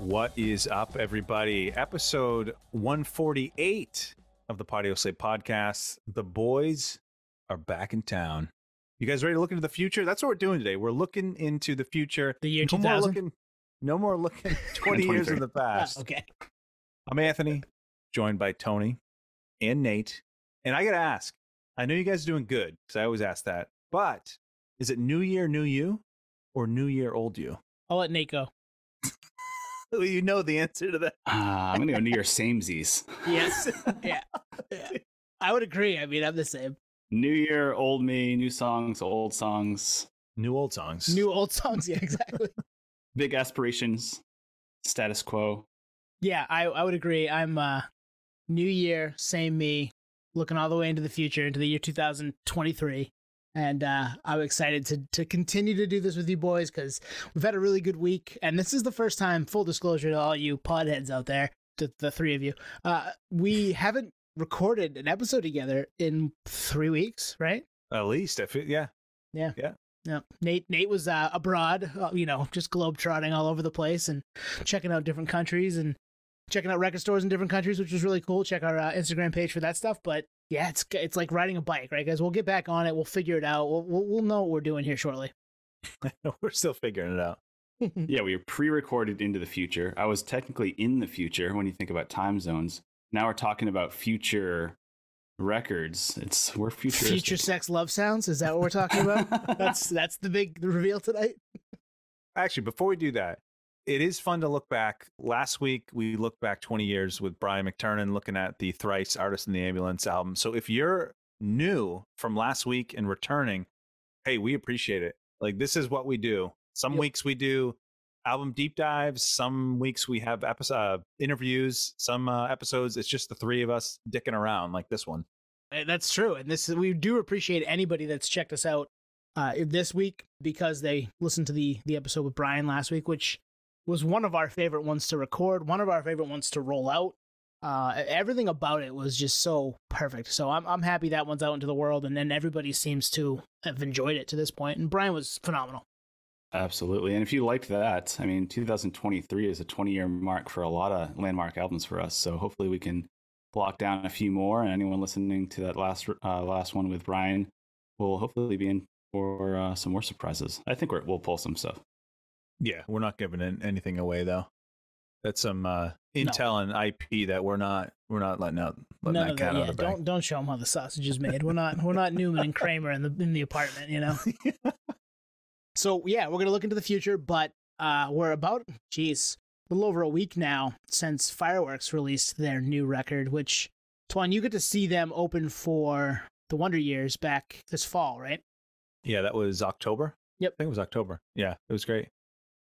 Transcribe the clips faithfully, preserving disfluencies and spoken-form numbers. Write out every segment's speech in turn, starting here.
What is up, everybody? Episode one forty-eight of the Patio Slate podcast. The boys are back in town. You guys ready to look into the future? That's what we're doing today. We're looking into the future. The year no two thousand? more looking, no more looking twenty years in the past. Oh, okay. I'm Anthony, joined by Tony and Nate. And I got to ask, I know you guys are doing good because I always ask that, but is it New Year, New You or New Year, Old You? I'll let Nate go. You know the answer to that. Uh, I'm going to go New Year samesies. Yes. yeah. yeah. I would agree. I mean, I'm the same. New Year, old me, new songs, old songs. New old songs. New old songs. Yeah, exactly. Big aspirations, status quo. Yeah, I, I would agree. I'm uh, New Year, same me, looking all the way into the future, into the year two thousand twenty-three. And uh, I'm excited to to continue to do this with you boys because we've had a really good week. And this is the first time, full disclosure to all you podheads out there, to the three of you, uh, we haven't recorded an episode together in three weeks, right? At least, I feel, yeah. Yeah. Yeah. Yeah. Nate Nate was uh, abroad, uh, you know, just globetrotting all over the place and checking out different countries and checking out record stores in different countries, which was really cool. Check our uh, Instagram page for that stuff. But yeah, it's it's like riding a bike, right, guys? We'll get back on it. We'll figure it out. We'll we'll, we'll know what we're doing here shortly. We're still figuring it out. Yeah, we were pre-recorded into the future. I was technically in the future when you think about time zones. Now we're talking about future records. It's we're futuristic. Future sex love sounds. Is that what we're talking about? that's that's the big reveal tonight. Actually, before we do that, it is fun to look back. Last week, we looked back twenty years with Brian McTernan looking at the Thrice Artist in the Ambulance album. So if you're new from last week and returning, hey, we appreciate it. Like, this is what we do. Some Yep. weeks we do album deep dives. Some weeks we have episode, uh, interviews. Some uh, episodes, it's just the three of us dicking around like this one. Uh, That's true, and this we do appreciate anybody that's checked us out uh, this week because they listened to the the episode with Brian last week, which was one of our favorite ones to record, one of our favorite ones to roll out. Uh, everything about it was just so perfect. So I'm I'm happy that one's out into the world, and then everybody seems to have enjoyed it to this point. And Brian was phenomenal. Absolutely. And if you liked that, I mean, two thousand twenty-three is a twenty-year mark for a lot of landmark albums for us. So hopefully we can block down a few more. And anyone listening to that last uh, last one with Brian will hopefully be in for uh, some more surprises. I think we're, we'll pull some stuff. Yeah, we're not giving anything away though. That's some uh, intel and I P that we're not we're not letting out. Letting None that of cat that. out Yeah, of the bag. don't don't show them how the sausage is made. We're not we're not Newman and Kramer in the in the apartment, you know. So yeah, we're gonna look into the future, but uh, we're about geez, a little over a week now since Fireworks released their new record. Which, Twan, you get to see them open for the Wonder Years back this fall, right? Yeah, that was October. Yep. I think it was October. Yeah, it was great.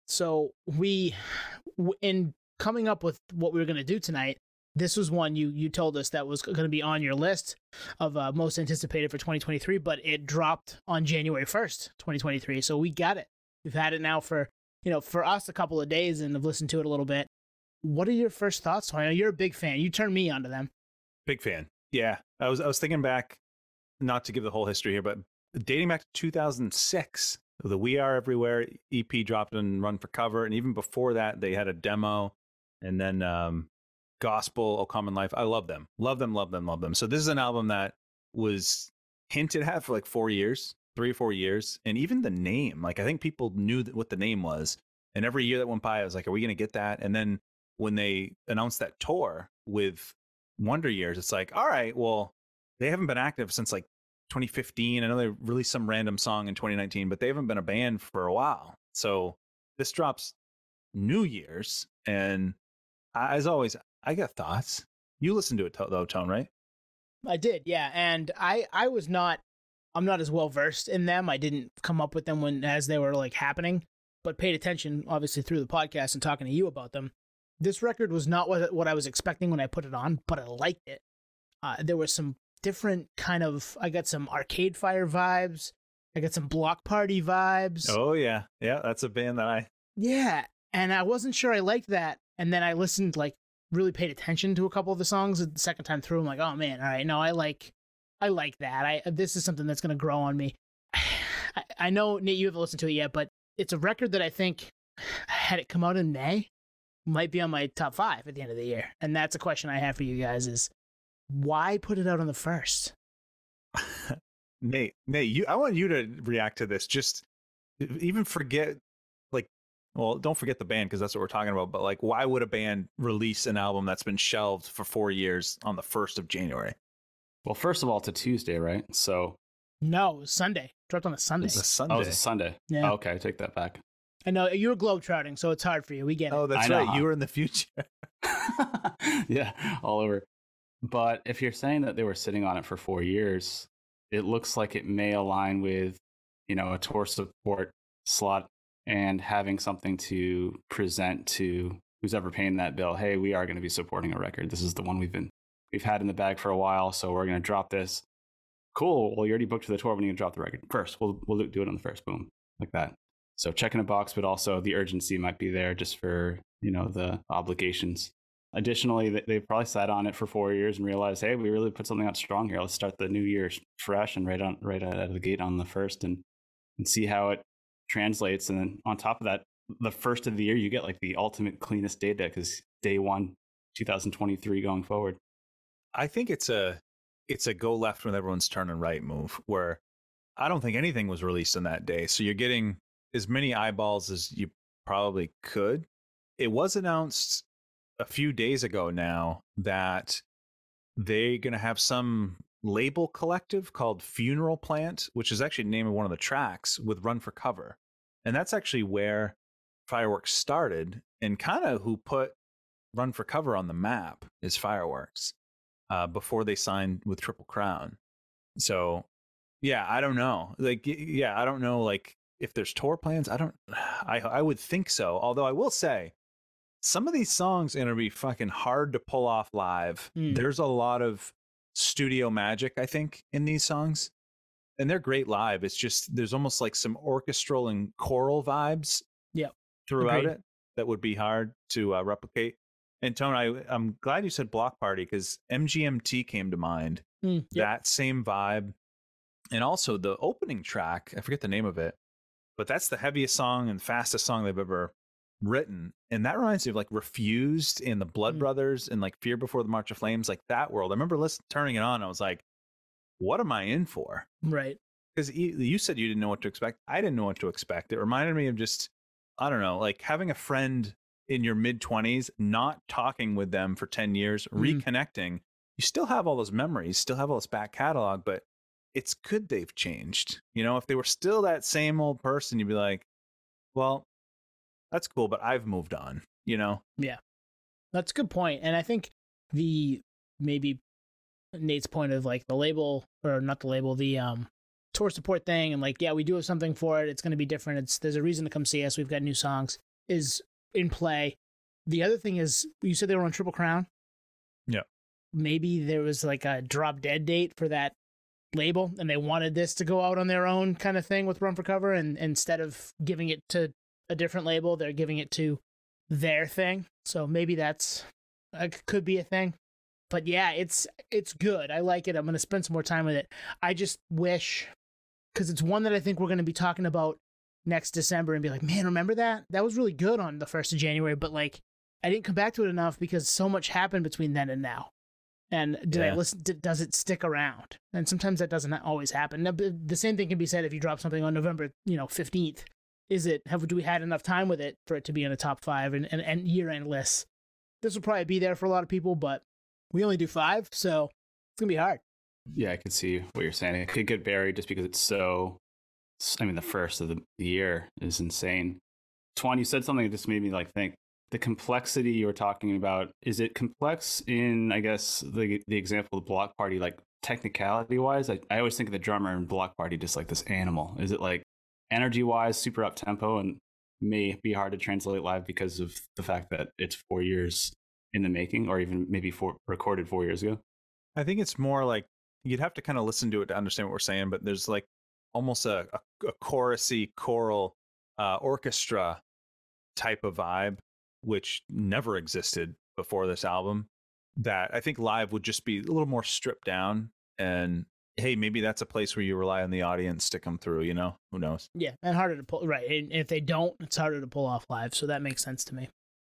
So we, w- in coming up with what we were going to do tonight, this was one you you told us that was going to be on your list of uh, most anticipated for twenty twenty-three, but it dropped on January first, twenty twenty-three. So we got it. We've had it now for, you know, for us a couple of days and have listened to it a little bit. What are your first thoughts? I know you're a big fan. You turned me onto them. Big fan. Yeah, I was I was thinking back, not to give the whole history here, but dating back to two thousand six, the We Are Everywhere E P dropped and Run for Cover, and even before that, they had a demo, and then um, Gospel, O Common Life. I love them, love them, love them, love them. So this is an album that was hinted at for like four years, three or four years, and even the name, like I think people knew that what the name was, and every year that went by, I was like, are we going to get that? And then when they announced that tour with Wonder Years, it's like, all right, well, they haven't been active since like twenty fifteen. I know they released some random song in twenty nineteen, but they haven't been a band for a while. So this drops New Year's, and I, as always, I got thoughts. You listened to it though, Tone, right? I did, yeah. And I, I was not, I'm not as well versed in them. I didn't come up with them when as they were like happening, but paid attention obviously through the podcast and talking to you about them. This record was not what what I was expecting when I put it on, but I liked it. Uh, there was some different kind of, I got some Arcade Fire vibes. I got some Block Party vibes. Oh yeah, yeah. That's a band that I. Yeah, and I wasn't sure I liked that. And then I listened, like, really paid attention to a couple of the songs. The second time through, I'm like, oh man, all right, no, I like, I like that. I this is something that's gonna grow on me. I, I know, Nate, you haven't listened to it yet, but it's a record that I think, had it come out in May, might be on my top five at the end of the year. And that's a question I have for you guys: is why put it out on the first? Nate, Nate, you, I want you to react to this. Just even forget, like, well, don't forget the band because that's what we're talking about. But like, why would a band release an album that's been shelved for four years on the first of January? Well, first of all, it's a Tuesday, right? So no, it was Sunday. Dropped on a Sunday. It's a Sunday. Oh, it's a Sunday. Yeah. Oh, okay, I take that back. I know you were globetrotting, so it's hard for you. We get it. Oh, that's I know, right. huh? You were in the future. Yeah, all over. But if you're saying that they were sitting on it for four years, it looks like it may align with, you know, a tour support slot and having something to present to who's ever paying that bill. Hey, we are going to be supporting a record. This is the one we've been we've had in the bag for a while, so we're going to drop this. Cool. Well, you already booked for the tour. We need to drop the record first. We'll we'll do it on the first. Boom, like that. So checking a box, but also the urgency might be there just for, you know, the obligations. Additionally, they probably sat on it for four years and realized, hey, we really put something out strong here. Let's start the new year fresh and right on right out of the gate on the first, and and see how it translates. And then on top of that, the first of the year, you get like the ultimate cleanest data because day one, twenty twenty-three going forward. I think it's a it's a go left when everyone's turning right move, where I don't think anything was released on that day. So you're getting as many eyeballs as you probably could. It was announced a few days ago now that they're going to have some label collective called Funeral Plant, which is actually the name of one of the tracks, with Run for Cover. And that's actually where Fireworks started, and kind of who put Run for Cover on the map is Fireworks uh, before they signed with Triple Crown. So yeah, I don't know. Like, yeah, I don't know. Like, if there's tour plans, I don't, I, I would think so. Although I will say, some of these songs are going to be fucking hard to pull off live. Mm. There's a lot of studio magic, I think, in these songs. And they're great live. It's just, there's almost like some orchestral and choral vibes yep. throughout Agreed. It that would be hard to uh, replicate. And Tone, I, I'm glad you said Block Party because M G M T came to mind. Mm, yep. That same vibe. And also the opening track, I forget the name of it, but that's the heaviest song and fastest song they've ever written. And that reminds me of like Refused and the Blood mm. Brothers and like Fear Before the March of Flames, like that world. I remember listening, turning it on. I was like, what am I in for? Right. Because you said you didn't know what to expect. I didn't know what to expect. It reminded me of just, I don't know, like having a friend in your mid twenties, not talking with them for ten years, mm. reconnecting. You still have all those memories, still have all this back catalog, but it's good they've changed. You know, if they were still that same old person, you'd be like, well, that's cool, but I've moved on, you know? Yeah, that's a good point. And I think the, maybe Nate's point of like the label, or not the label, the um, tour support thing, and like, yeah, we do have something for it. It's going to be different. It's There's a reason to come see us. We've got new songs, is in play. The other thing is, you said they were on Triple Crown? Yeah. Maybe there was like a drop dead date for that label, and they wanted this to go out on their own kind of thing with Run for Cover, and instead of giving it to a different label, they're giving it to their thing. So maybe that's uh, could be a thing. But yeah, it's it's good. I like it. I'm going to spend some more time with it. I just wish, because it's one that I think we're going to be talking about next December and be like, man, remember that? That was really good on the first of January, but like I didn't come back to it enough because so much happened between then and now. And did yeah. I listen? Did, does it stick around? And sometimes that doesn't always happen. Now, the same thing can be said if you drop something on November, you know, fifteenth. Is it, have do we had enough time with it for it to be in the top five and, and, and year-end lists? This will probably be there for a lot of people, but we only do five, so it's going to be hard. Yeah, I can see what you're saying. It could get buried just because it's so, I mean, the first of the year is insane. Twan, you said something that just made me like think. The complexity you were talking about, is it complex in, I guess, the the example of Block Party, like technicality wise? I, I always think of the drummer in Block Party just like this animal. Is it like energy wise, super up tempo, and may be hard to translate live because of the fact that it's four years in the making, or even maybe four, recorded four years ago? I think it's more like you'd have to kind of listen to it to understand what we're saying, but there's like almost a, a, a chorusy, choral, uh, orchestra type of vibe, which never existed before this album, that I think live would just be a little more stripped down. And hey, maybe that's a place where you rely on the audience to come through, you know? Who knows? Yeah, and harder to pull, right. And if they don't, it's harder to pull off live. So that makes sense to me.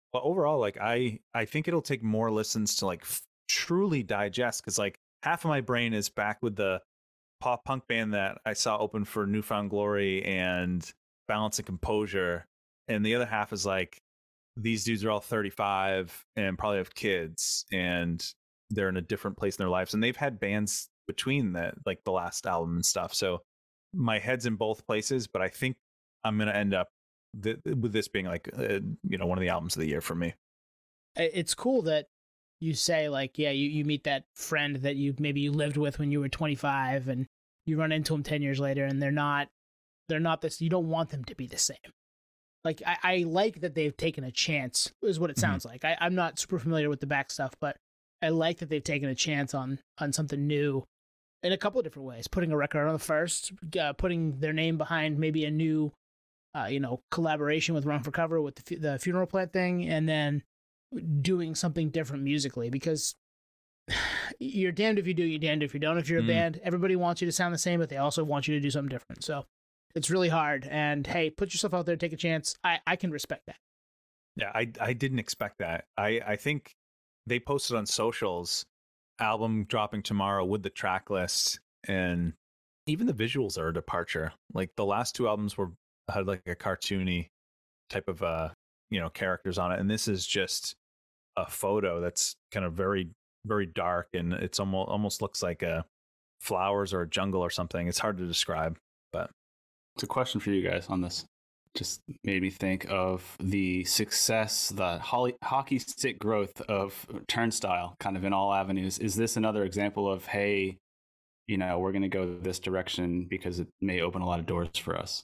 But overall, like I, I think it'll take more listens to like f- truly digest, because like half of my brain is back with the pop punk band that I saw open for Newfound Glory and Balance and Composure, and the other half is like these dudes are all thirty-five and probably have kids, and they're in a different place in their lives, and they've had bands between that, like the last album and stuff. So my head's in both places, but I think I'm gonna end up th- with this being like uh, you know, one of the albums of the year for me. It's cool that you say like, yeah, you, you meet that friend that you maybe you lived with when you were twenty-five, and you run into them ten years later, and they're not they're not this. You don't want them to be the same. Like I, I like that they've taken a chance, is what it sounds mm-hmm. like. I, I'm not super familiar with the back stuff, but I like that they've taken a chance on on something new in a couple of different ways. Putting a record on the first, uh, putting their name behind maybe a new, uh, you know, collaboration with Run for Cover with the, the Funeral Plant thing, and then doing something different musically. Because you're damned if you do, you're damned if you don't. If you're a mm. band, everybody wants you to sound the same, but they also want you to do something different. So it's really hard. And hey, put yourself out there, take a chance. I, I can respect that. Yeah, I I didn't expect that. I, I think they posted on socials, album dropping tomorrow with the track list, and even the visuals are a departure. Like the last two albums were had like a cartoony type of uh you know, characters on it, and this is just a photo that's kind of very very dark, and it's almost almost looks like a flowers or a jungle or something. It's hard to describe, but it's a question for you guys on this. Just made me think of the success, the holly, hockey stick growth of Turnstile, kind of in all avenues. Is this another example of, hey, you know, we're going to go this direction because it may open a lot of doors for us?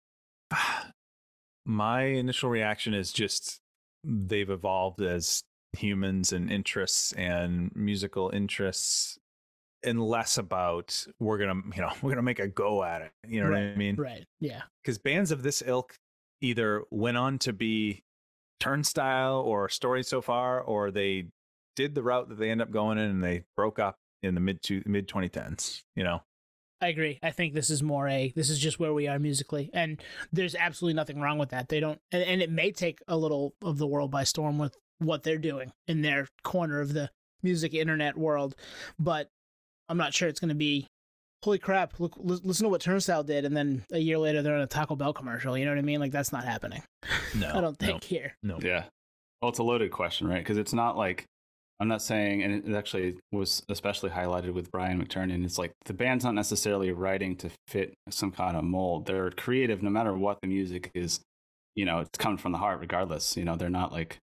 My initial reaction is just they've evolved as humans and interests and musical interests, and less about we're gonna, you know, we're gonna make a go at it. You know right, what I mean? Right. Yeah. Because bands of this ilk either went on to be Turnstile or Story So Far, or they did the route that they end up going in and they broke up in the mid to mid twenty tens. You know. I agree. I think this is more a, this is just where we are musically. And there's absolutely nothing wrong with that. They don't, and, and it may take a little of the world by storm with what they're doing in their corner of the music internet world. But I'm not sure it's going to be, holy crap, look, listen to what Turnstile did. And then a year later, they're in a Taco Bell commercial. You know what I mean? Like, that's not happening. No. I don't think no, here. No. Yeah. Well, it's a loaded question, right? Because it's not like, I'm not saying, and it actually was especially highlighted with Brian McTernan, it's like the band's not necessarily writing to fit some kind of mold. They're creative no matter what the music is, you know, it's coming from the heart regardless. You know, they're not like,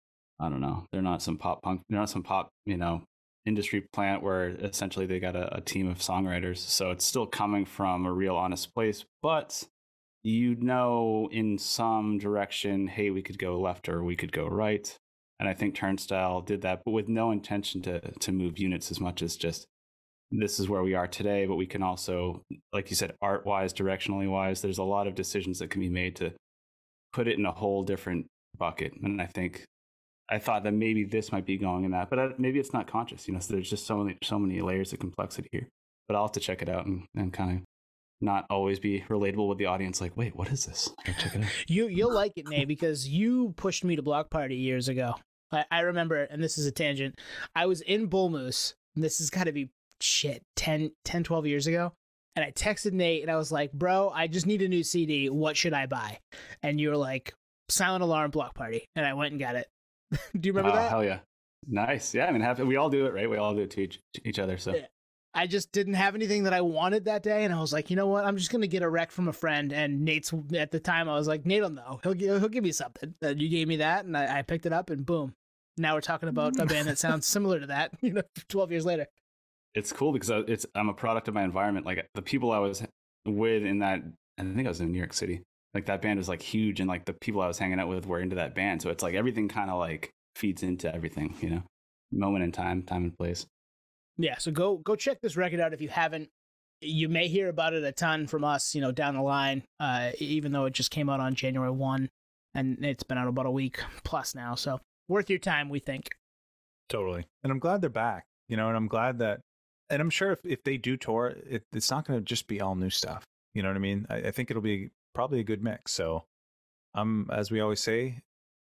I don't know, they're not some pop punk, they're not some pop, you know, industry plant where essentially they got a, a team of songwriters. So it's still coming from a real honest place, but you know, in some direction, hey, we could go left or we could go right. And I think Turnstile did that, but with no intention to to move units as much as just this is where we are today. But we can also, like you said, art wise, directionally wise, there's a lot of decisions that can be made to put it in a whole different bucket. And I think I thought that maybe this might be going in that, but maybe it's not conscious. You know, so there's just so many so many layers of complexity here. But I'll have to check it out and, and kind of not always be relatable with the audience. Like, wait, what is this? I gotta check it out. You you'll like it, Nate, because you pushed me to Block Party years ago. I, I remember, and this is a tangent. I was in Bull Moose, and this has got to be shit ten, ten, twelve years ago. And I texted Nate, and I was like, "Bro, I just need a new C D. What should I buy?" And you were like, "Silent Alarm, Block Party," and I went and got it. Do you remember oh, that? Hell yeah, nice. Yeah, I mean, have, we all do it, right? We all do it to each each other. So. Yeah. I just didn't have anything that I wanted that day, and I was like, you know what? I'm just gonna get a rec from a friend. And Nate's at the time, I was like, Nate'll know. He'll he'll give me something. And you gave me that, and I, I picked it up, and boom. Now we're talking about a band that sounds similar to that. You know, twelve years later. It's cool because it's I'm a product of my environment. Like the people I was with in that, I think I was in New York City. Like that band was like huge, and like the people I was hanging out with were into that band. So it's like everything kind of like feeds into everything. You know, moment in time, time and place. Yeah, so go go check this record out if you haven't. You may hear about it a ton from us, you know, down the line, uh, even though it just came out on January first, and it's been out about a week plus now. So worth your time, we think. Totally. And I'm glad they're back, you know, and I'm glad that, and I'm sure if, if they do tour, it, it's not going to just be all new stuff. You know what I mean? I, I think it'll be probably a good mix. So I'm, as we always say,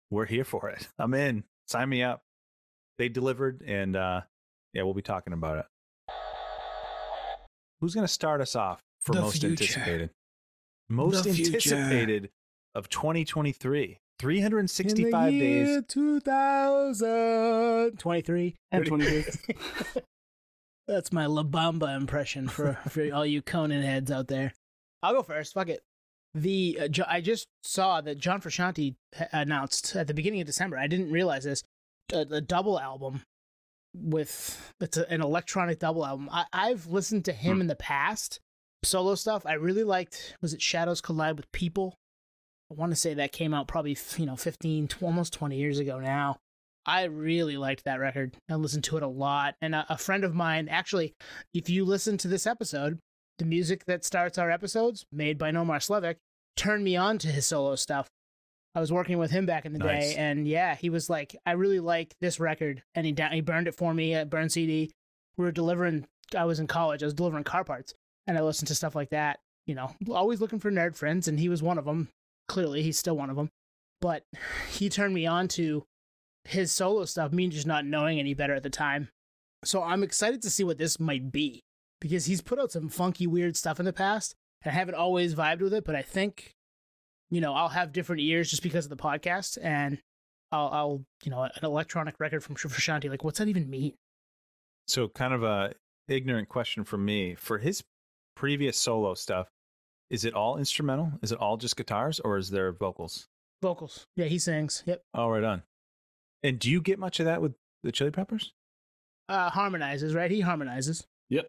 we're here for it. I'm in. Sign me up. They delivered, and uh, yeah, we'll be talking about it. Who's going to start us off for The most future. anticipated? Most The future. anticipated of twenty twenty-three. three hundred sixty-five days. two thousand twenty-three. And twenty-three. That's my La Bamba impression for, for all you Conan heads out there. I'll go first. Fuck it. The uh, Jo- I just saw that John Frusciante ha- announced at the beginning of December. I didn't realize this. A, a double album with it's a, an electronic double album. I, I've listened to him Hmm. in the past, solo stuff. I really liked. Was it Shadows Collide with People? I want to say that came out probably you know fifteen, tw- almost twenty years ago now. I really liked that record. I listened to it a lot. And a, a friend of mine, actually, if you listen to this episode, the music that starts our episodes, made by Nomar Slevik, turned me on to his solo stuff. I was working with him back in the Nice. day, and yeah, he was like, I really like this record. And he, down, he burned it for me at Burn C D. We were delivering, I was in college, I was delivering car parts, and I listened to stuff like that. You know, always looking for nerd friends, and he was one of them. Clearly, he's still one of them. But he turned me on to his solo stuff, me just not knowing any better at the time. So I'm excited to see what this might be, because he's put out some funky, weird stuff in the past. I haven't always vibed with it, but I think, you know, I'll have different ears just because of the podcast, and I'll, I'll you know, an electronic record from Frusciante, like, what's that even mean? So kind of a ignorant question from me. For his previous solo stuff, is it all instrumental? Is it all just guitars, or is there vocals? Vocals. Yeah, he sings. Yep. Oh, right on. And do you get much of that with the Chili Peppers? Uh, harmonizes, right? He harmonizes.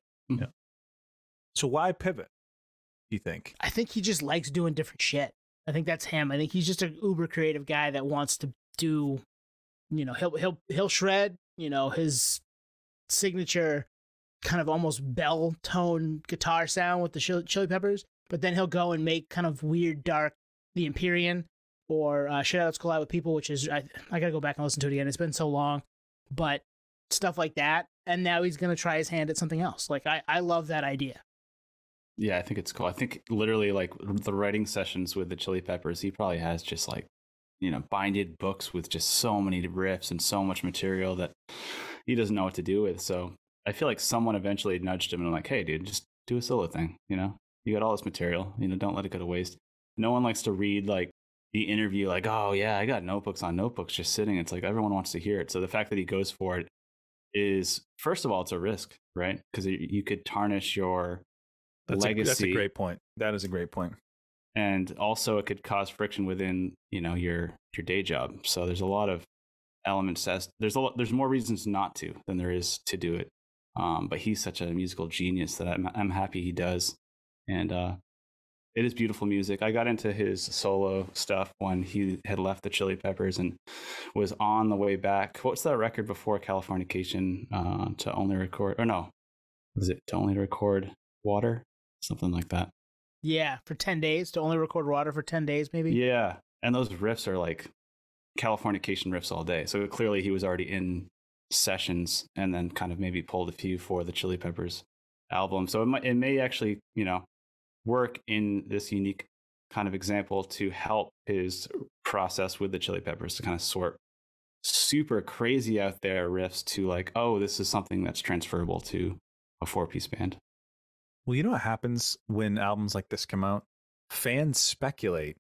So why pivot, do you think? I think he just likes doing different shit. I think that's him. I think he's just an uber creative guy that wants to do, you know, he'll he'll he'll shred, you know, his signature kind of almost bell tone guitar sound with the Chili Chili Peppers, but then he'll go and make kind of weird, dark, The Empyrean or uh, Shadows Collide with People, which is I I gotta go back and listen to it again. It's been so long, but stuff like that. And now he's gonna try his hand at something else. Like I I love that idea. Yeah, I think it's cool. I think literally like the writing sessions with the Chili Peppers, he probably has just like, you know, binded books with just so many riffs and so much material that he doesn't know what to do with. So I feel like someone eventually nudged him and I'm like, hey, dude, just do a solo thing. You know, you got all this material, you know, don't let it go to waste. No one likes to read like the interview, like, oh, yeah, I got notebooks on notebooks just sitting. It's like everyone wants to hear it. So the fact that he goes for it is, first of all, it's a risk, right? Because you could tarnish your That's legacy. A, that's a great point. That is a great point. And also it could cause friction within, you know, your your day job. So there's a lot of elements as there's a lot, there's more reasons not to than there is to do it. Um, but he's such a musical genius that I'm I'm happy he does. And uh, it is beautiful music. I got into his solo stuff when he had left the Chili Peppers and was on the way back. What's that record before Californication? Uh, to only record, or no, was it to only record Water? Something like that. Yeah, for ten days to only record Water for ten days, maybe. Yeah, and those riffs are like Californication riffs all day. So clearly he was already in sessions and then kind of maybe pulled a few for the Chili Peppers album. So it might, it may actually, you know, work in this unique kind of example to help his process with the Chili Peppers to kind of sort super crazy out there riffs to like, oh, this is something that's transferable to a four-piece band. Well, you know what happens when albums like this come out? Fans speculate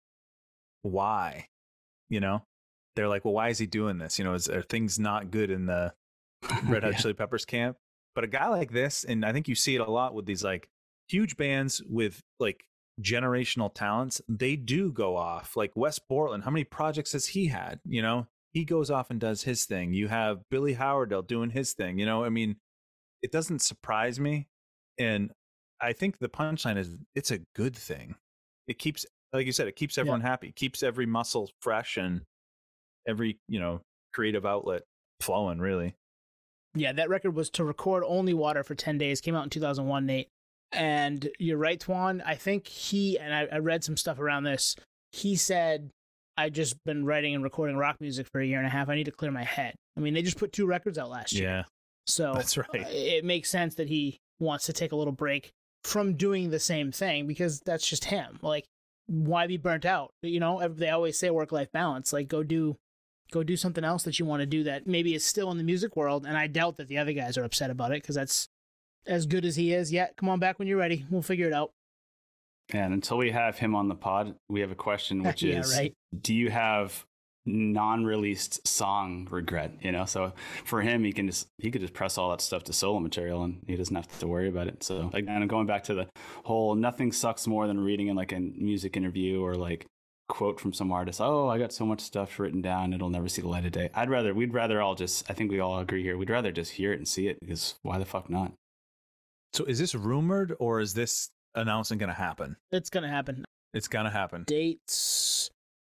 why, you know? They're like, well, why is he doing this? You know, is, are things not good in the Red Hot Yeah. Chili Peppers camp? But a guy like this, and I think you see it a lot with these like huge bands with like generational talents, they do go off. Like Wes Borland, how many projects has he had? You know, he goes off and does his thing. You have Billy Howardell doing his thing. You know, I mean, it doesn't surprise me. And I think the punchline is it's a good thing. It keeps, like you said, it keeps everyone happy, keeps every muscle fresh and every, you know, creative outlet flowing, really. Yeah, that record was to record only Water for ten days. Came out in two thousand one, Nate. And you're right, Twan. I think he, and I, I read some stuff around this, he said, I just been writing and recording rock music for a year and a half. I need to clear my head. I mean, they just put two records out last year. Yeah, So that's right. uh, it makes sense that he wants to take a little break from doing the same thing because that's just him. Like, why be burnt out? You know, they always say work-life balance. Like, go do go do something else that you want to do that maybe is still in the music world. And I doubt that the other guys are upset about it because that's as good as he is. Yeah, come on back when you're ready. We'll figure it out. And until we have him on the pod, we have a question, which yeah, is, right. do you have non-released song regret? You know, so for him, he can just he could just press all that stuff to solo material, and he doesn't have to worry about it. So again, going back to the whole, nothing sucks more than reading in like a music interview or like quote from some artist. Oh, I got so much stuff written down, it'll never see the light of day. I'd rather we'd rather all just I think we all agree here. We'd rather just hear it and see it, because why the fuck not? So is this rumored or is this announcement going to happen? It's going to happen. It's going to happen. Dates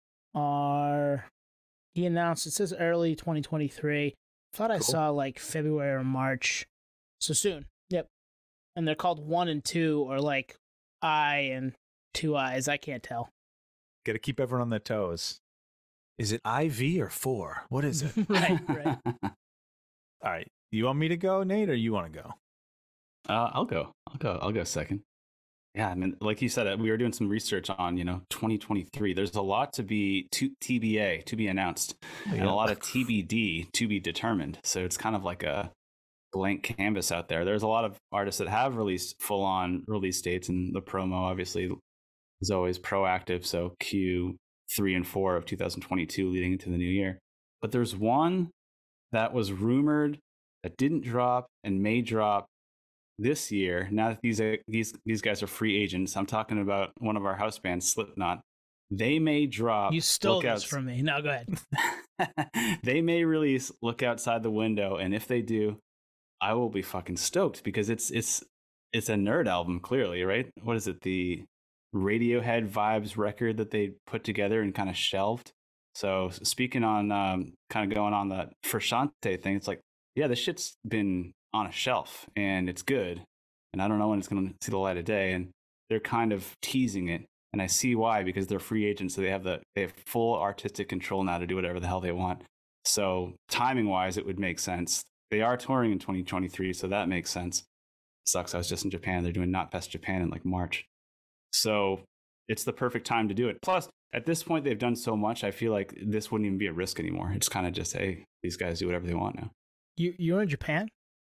are, he announced, it says early twenty twenty-three. Thought I Cool. saw like February or March. So soon. Yep. And they're called one and two, or like I and two eyes. I can't tell. Got to keep everyone on their toes. Is it I V or four? What is it? right, right. All right. You want me to go, Nate, or you want to go? Uh, I'll go. I'll go. I'll go second. Yeah, I mean, like you said, we were doing some research on, you know, twenty twenty-three. There's a lot to be to, T B A, to be announced, and a lot of T B D, to be determined. So it's kind of like a blank canvas out there. There's a lot of artists that have released full-on release dates, and the promo obviously is always proactive. So Q three and four of two thousand twenty-two leading into the new year. But there's one that was rumored that didn't drop and may drop this year. Now that these are, these these guys are free agents, I'm talking about one of our house bands, Slipknot. They may drop. You stole this outs- from me. No, go ahead. They may release Look Outside the Window, and if they do, I will be fucking stoked, because it's it's it's a nerd album, clearly, right? What is it? The Radiohead vibes record that they put together and kind of shelved. So speaking on um, kind of going on that Frusciante thing, it's like, yeah, this shit's been on a shelf and it's good, and I don't know when it's going to see the light of day, and they're kind of teasing it, and I see why, because they're free agents, so they have the they have full artistic control now to do whatever the hell they want. So timing wise, it would make sense. They are touring in twenty twenty-three, so that makes sense. Sucks, I was just in Japan. They're doing Knotfest Japan in like March, so it's the perfect time to do it. Plus, at this point, they've done so much, I feel like this wouldn't even be a risk anymore. It's kind of just, hey, these guys do whatever they want now. You you're in Japan?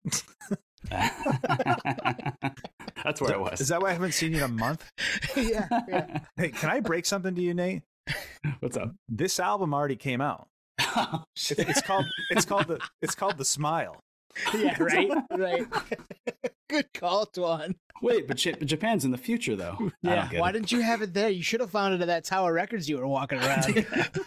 That's where I was. Is that why I haven't seen you in a month? yeah, yeah. Hey, can I break something to you, Nate? What's up? This album already came out. Oh, It's, it's called it's called the it's called The Smile. Yeah, right, right. Good call, Tuan. Wait, but J- Japan's in the future, though. I Yeah, don't get why it. didn't you have it there? You should have found it at that Tower Records you were walking around.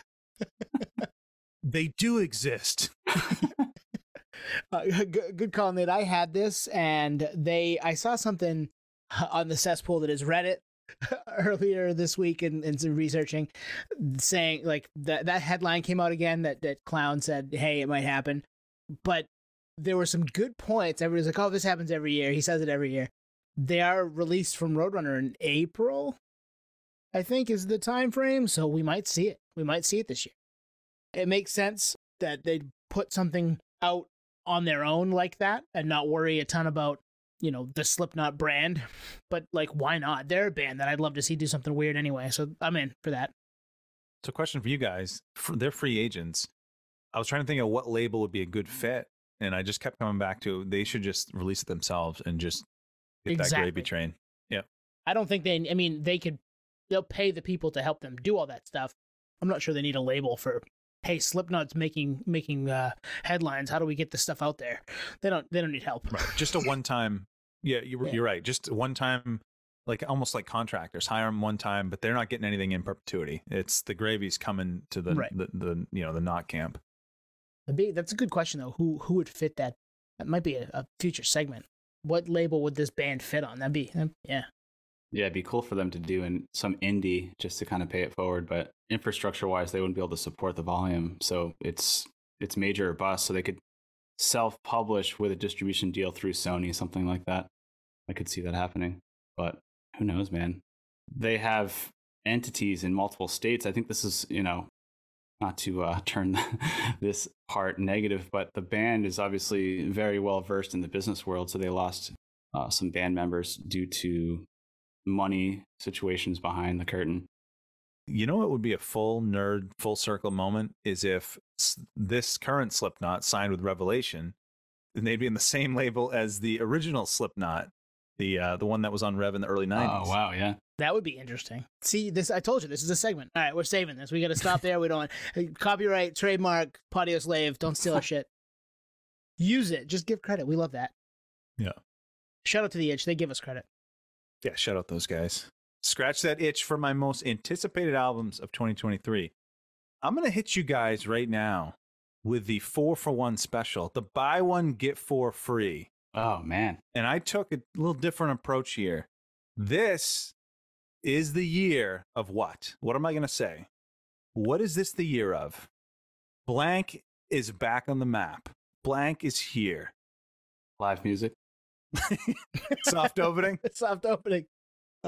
They do exist. Uh, good, good call, Nate. I had this, and they I saw something on the cesspool that is Reddit earlier this week in, in some researching, saying like that that headline came out again that that Clown said, hey, it might happen, but there were some good points. Everybody's like, oh, this happens every year. He says it every year. They are released from Roadrunner in April, I think is the time frame, so we might see it. We might see it this year. It makes sense that they put something out on their own like that and not worry a ton about, you know, the Slipknot brand. But like, why not? They're a band that I'd love to see do something weird anyway, so I'm in for that. So, question for you guys: for, they're free agents. I was trying to think of what label would be a good fit, and I just kept coming back to they should just release it themselves and just get that Exactly. gravy train. Yeah, I don't think they, I mean, they could, they'll pay the people to help them do all that stuff. I'm not sure they need a label for, hey, Slipknot's making making uh, headlines. How do we get this stuff out there? They don't they don't need help. right. Just a one time. Yeah, you're, Yeah. you're right. Just one time, like almost like contractors, hire them one time, but they're not getting anything in perpetuity. It's the gravy's coming to the Right. the, the you know the knot camp. That'd be- That's a good question though. Who who would fit that? That might be a, a future segment. What label would this band fit on? That'd be that- yeah. Yeah, it'd be cool for them to do in some indie just to kind of pay it forward, but infrastructure wise, they wouldn't be able to support the volume. So it's it's major or bust. So they could self-publish with a distribution deal through Sony, something like that. I could see that happening, but who knows, man? They have entities in multiple states. I think this is, you know, not to uh, turn this part negative, but the band is obviously very well versed in the business world. So they lost uh, some band members due to money situations behind the curtain. You know what would be a full nerd, full circle moment is if s- this current Slipknot signed with Revelation, and they'd be in the same label as the original Slipknot, the uh, the one that was on Rev in the early nineties. Oh, wow, yeah. That would be interesting. See, this I told you, this is a segment. All right, we're saving this. We got to stop there. We don't want copyright, trademark, Patio Slave. Don't steal our shit. Use it. Just give credit. We love that. Yeah. Shout out to the Itch. They give us credit. Yeah, shout out those guys. Scratch that itch for my most anticipated albums of twenty twenty-three. I'm going to hit you guys right now with the four for one special, the buy one, get four free. Oh, man. And I took a little different approach here. This is the year of what? What am I going to say? What is this the year of? Blank is back on the map. Blank is here. Live music. Soft opening? Soft opening. Uh,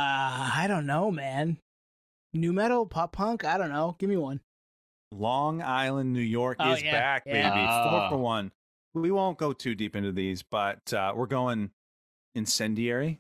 I don't know, man. New metal, pop punk. I don't know. Give me one. Long Island, New York Oh, is yeah, back, yeah. baby. Oh. Four for one. We won't go too deep into these, but uh, we're going Incendiary.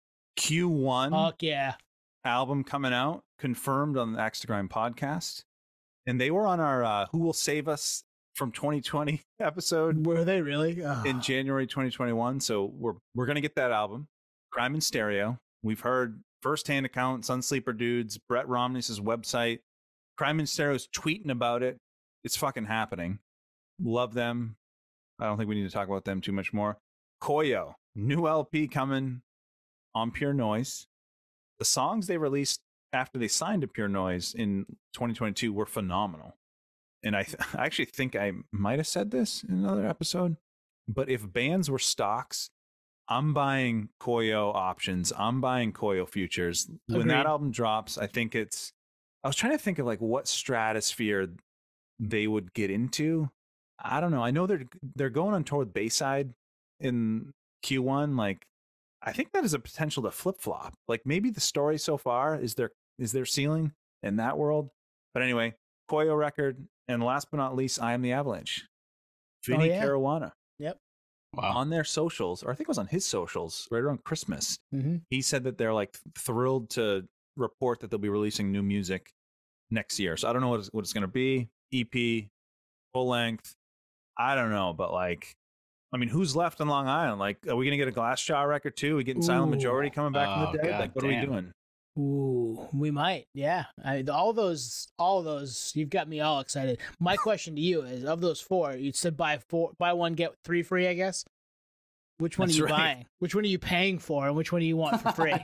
Q one Fuck yeah. album coming out, confirmed on the Axe to Grind podcast. And they were on our uh, Who Will Save Us from twenty twenty episode Were they really? Oh. in January twenty twenty-one. So we're we're gonna get that album. Crime in Stereo. We've heard firsthand accounts, Sunsleeper Dudes, Brett Romney's website. Crime in Stereo's tweeting about it. It's fucking happening. Love them. I don't think we need to talk about them too much more. Koyo, new L P coming on Pure Noise. The songs they released after they signed to Pure Noise in twenty twenty-two were phenomenal. And I, th- I actually think I might have said this in another episode, but if bands were stocks, I'm buying Koyo options. I'm buying Koyo futures. When Agreed. that album drops, I think it's, I was trying to think of like what stratosphere they would get into. I don't know. I know they're, they're going on tour with Bayside in Q one. Like, I think that is a potential to flip flop. Like maybe the story so far is their, is their ceiling in that world. But anyway, Koyo record. And last but not least, I Am the Avalanche. Vinny Oh, yeah. Caruana. Yep. Wow. On their socials, or I think it was on his socials, right around Christmas, Mm-hmm. he said that they're like thrilled to report that they'll be releasing new music next year. So I don't know what it's, what it's going to be. E P, full length. I don't know, but like, I mean, who's left on Long Island? Like, are we going to get a Glassjaw record too? Are we getting Silent Ooh. Majority coming back Oh, from the dead? God Like, what are we damn. doing? Ooh, we might. Yeah. I, all those, all those, you've got me all excited. My question to you is, of those four, you said buy four, buy one, get three free, I guess. Which one That's are you right. buying? Which one are you paying for? And which one do you want for free?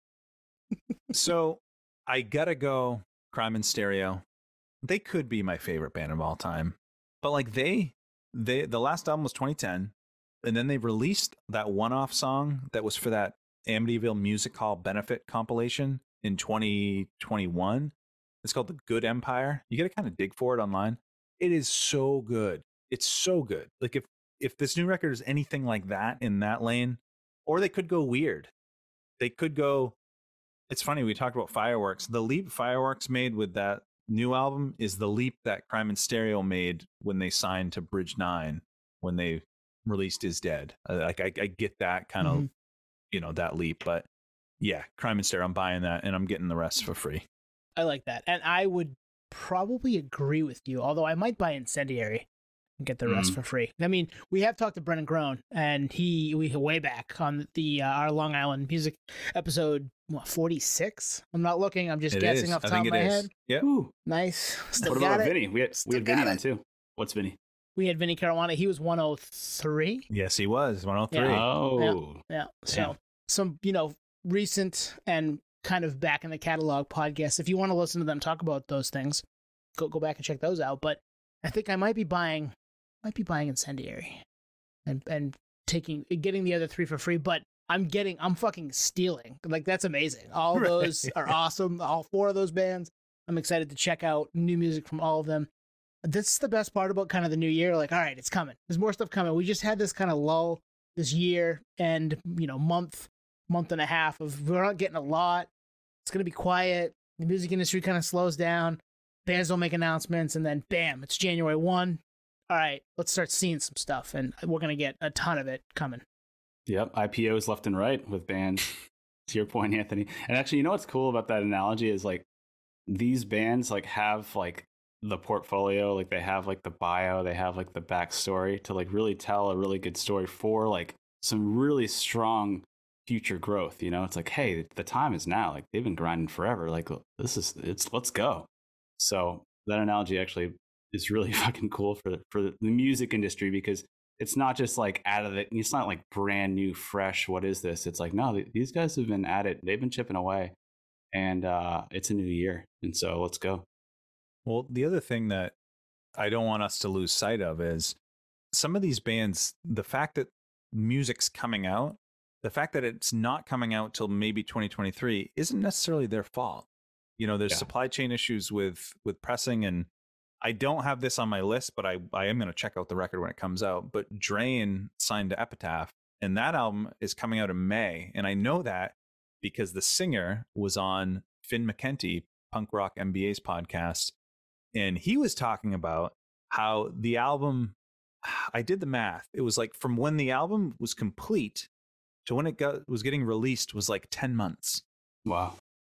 So I gotta go Crime in Stereo. They could be my favorite band of all time, but like they, they, the last album was twenty ten, and then they released that one-off song that was for that Amityville Music Hall benefit compilation in twenty twenty-one. It's called The Good Empire. You gotta kind of dig for it online. It is so good. It's so good. Like if if this new record is anything like that in that lane, or they could go weird. They could go. It's funny, we talked about Fireworks. The leap Fireworks made with that new album is the leap that Crime in Stereo made when they signed to Bridge Nine, when they released Is Dead. Uh, Like I, I get that kind of, Mhm. you know, that leap. But yeah, Crime in Stereo, I'm buying that and I'm getting the rest for free. I like that. And I would probably agree with you, although I might buy Incendiary and get the rest Mm. for free. I mean, we have talked to Brennan Groan, and he, we way back on the uh, our Long Island music episode, what, forty-six? I'm not looking, I'm just It guessing is. off the I top think of my it is. head. Yep. Ooh. Nice. Still What got about it. Vinny? We had, Still we had Vinny got on it. too. What's Vinny? We had Vinny Caruana. He was one oh three. Yes, he was one oh three. Yeah. Oh. Yeah. So Damn. some, you know, recent and kind of back in the catalog podcasts. If you want to listen to them talk about those things, go go back and check those out. But I think I might be buying, might be buying Incendiary, and and taking getting the other three for free. But I'm getting, I'm fucking stealing. Like that's amazing. All Right. those are awesome. All four of those bands. I'm excited to check out new music from all of them. That's the best part about kind of the new year. Like, all right, it's coming. There's more stuff coming. We just had this kind of lull this year and, you know, month, month and a half of we're not getting a lot. It's going to be quiet. The music industry kind of slows down. Bands don't make announcements. And then, bam, it's January first. All right, let's start seeing some stuff. And we're going to get a ton of it coming. Yep. I P Os left and right with bands. To your point, Anthony. And actually, you know what's cool about that analogy is like these bands like have like the portfolio, like they have like the bio, they have like the backstory to like really tell a really good story for like some really strong future growth. You know, it's like, hey, the time is now. Like they've been grinding forever. Like this is it's let's go. So that analogy actually is really fucking cool for for the music industry, because it's not just like out of it. It's not like brand new, fresh. What is this? It's like, no, these guys have been at it. They've been chipping away, and uh, it's a new year. And so let's go. Well, the other thing that I don't want us to lose sight of is some of these bands, the fact that music's coming out, the fact that it's not coming out till maybe twenty twenty-three isn't necessarily their fault. You know, there's yeah. supply chain issues with with pressing, and I don't have this on my list, but I, I am going to check out the record when it comes out. But Drain signed to Epitaph, and that album is coming out in May. And I know that because the singer was on Finn McKenty, Punk Rock M B A's podcast, and he was talking about how the album, I did the math, it was like from when the album was complete to when it got, was getting released was like ten months. Wow.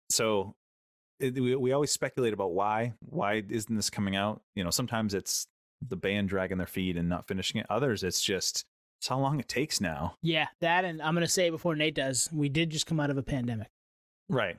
So It, we, we always speculate about why why isn't this coming out. You know, sometimes it's the band dragging their feet and not finishing it. Others it's just it's how long it takes now. Yeah, that, and I'm gonna say it before Nate does, we did just come out of a pandemic, right?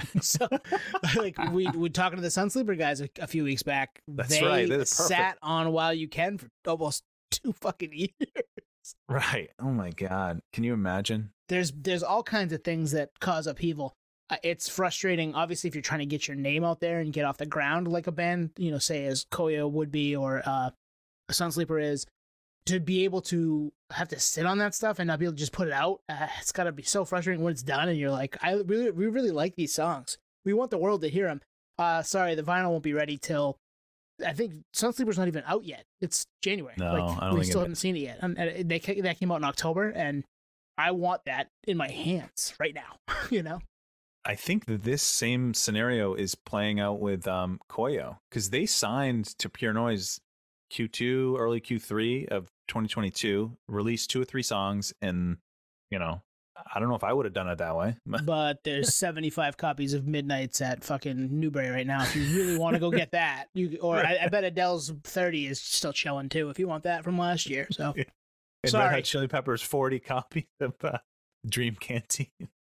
So like we we talking to the Sunsleeper guys a, a few weeks back. That's they right. That's sat on While You Can for almost two fucking years. Right. Oh my god, can you imagine? There's there's all kinds of things that cause upheaval. Uh, it's frustrating, obviously, if you're trying to get your name out there and get off the ground like a band, you know, say as Koyo would be or uh, Sunsleeper is, to be able to have to sit on that stuff and not be able to just put it out. Uh, it's got to be so frustrating when it's done and you're like, I really, we really like these songs. We want the world to hear them. Uh, sorry, the vinyl won't be ready till, I think Sunsleeper's not even out yet. It's January. No, like, I don't we think still it... haven't seen it yet. And, and they that came out in October, and I want that in my hands right now, you know? I think that this same scenario is playing out with um, Koyo, because they signed to Pure Noise Q two, early Q three of twenty twenty-two, released two or three songs, and, you know, I don't know if I would have done it that way. But there's seventy-five copies of Midnights at fucking Newbury right now. If you really want to go get that, you or right. I, I bet Adele's thirty is still chilling too. If you want that from last year, so yeah. And sorry. Red Hot Chili Peppers forty copies of uh, Dream Canteen.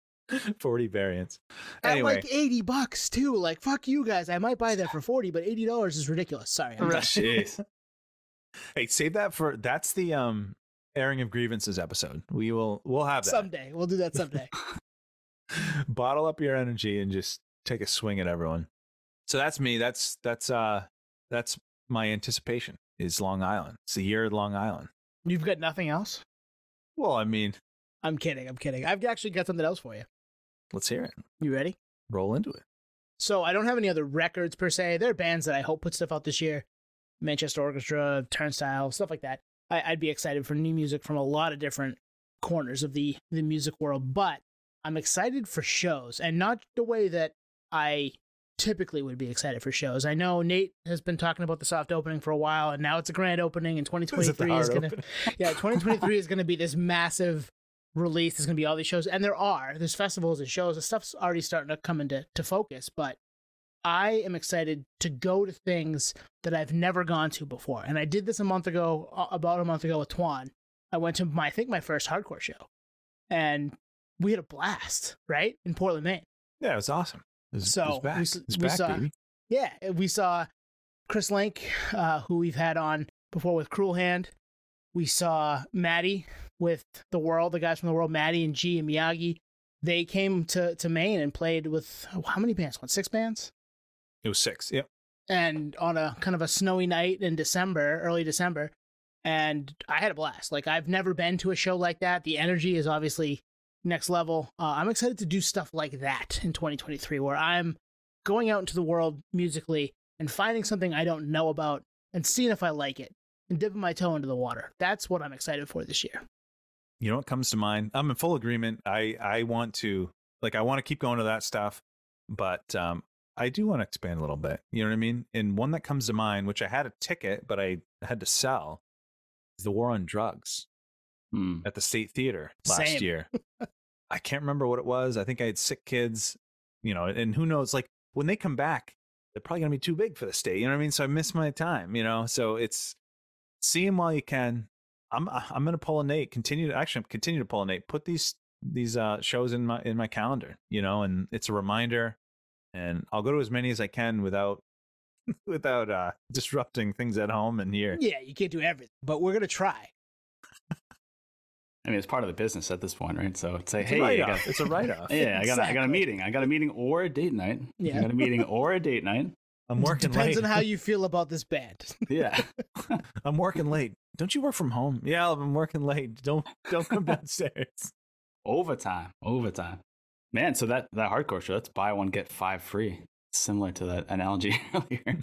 forty variants. Anyway. At like eighty bucks too. Like, fuck you guys. I might buy that for forty, but eighty dollars is ridiculous. Sorry. I'm Jeez. Hey, save that for, that's the um airing of grievances episode. We will, we'll have that. Someday. We'll do that someday. Bottle up your energy and just take a swing at everyone. So that's me. That's, that's, uh, that's my anticipation is Long Island. It's the year of Long Island. You've got nothing else? Well, I mean. I'm kidding. I'm kidding. I've actually got something else for you. Let's hear it. You ready? Roll into it. So I don't have any other records per se. There are bands that I hope put stuff out this year. Manchester Orchestra, Turnstile, stuff like that. I, I'd be excited for new music from a lot of different corners of the, the music world. But I'm excited for shows, and not the way that I typically would be excited for shows. I know Nate has been talking about the soft opening for a while, and now it's a grand opening, and twenty twenty-three is, is going to yeah, twenty twenty-three is going to be this massive release. There's going to be all these shows, and there are there's festivals and shows. The stuff's already starting to come into to focus, but I am excited to go to things that I've never gone to before. And I did this a month ago, about a month ago with Twan. I went to my I think my first hardcore show, and we had a blast, right, in Portland, Maine. Yeah, it was awesome. It was, so it was back. we, It's we back, saw, baby. yeah, we saw Chris Link, uh, who we've had on before with Cruel Hand. We saw Maddie with The World, the guys from The World, Maddie and G and Miyagi. They came to, to Maine and played with, oh, how many bands? What, six bands? It was six, yep. And on a kind of a snowy night in December, early December. And I had a blast. Like, I've never been to a show like that. The energy is obviously next level. Uh, I'm excited to do stuff like that in twenty twenty-three, where I'm going out into the world musically and finding something I don't know about and seeing if I like it and dipping my toe into the water. That's what I'm excited for this year. You know what comes to mind? I'm in full agreement. I, I want to, like, I want to keep going to that stuff, but um, I do want to expand a little bit. You know what I mean? And one that comes to mind, which I had a ticket, but I had to sell, is the War on Drugs hmm. at the State Theater last Same. year. I can't remember what it was. I think I had sick kids, you know, and who knows, like, when they come back, they're probably going to be too big for the state. You know what I mean? So I miss my time, you know? So it's see them while you can. I'm, I'm going to pull a Nate, continue to actually continue to pull a Nate, put these, these uh, shows in my, in my calendar, you know, and it's a reminder, and I'll go to as many as I can without, without uh, disrupting things at home and here. Yeah, you can't do everything, but we're going to try. I mean, it's part of the business at this point, right? So it's like, It's hey, a I got, write-off. It's a write-off. yeah, I got, a, I got a Exactly. meeting. I got a meeting or a date night. Yeah. I got a meeting or a date night. I'm working Depends late. on how you feel about this band. Yeah. I'm working late. Don't you work from home? Yeah, I'm working late. Don't don't come downstairs. Overtime. Overtime. Man, so that, that hardcore show, that's buy one, get five free. Similar to that analogy earlier.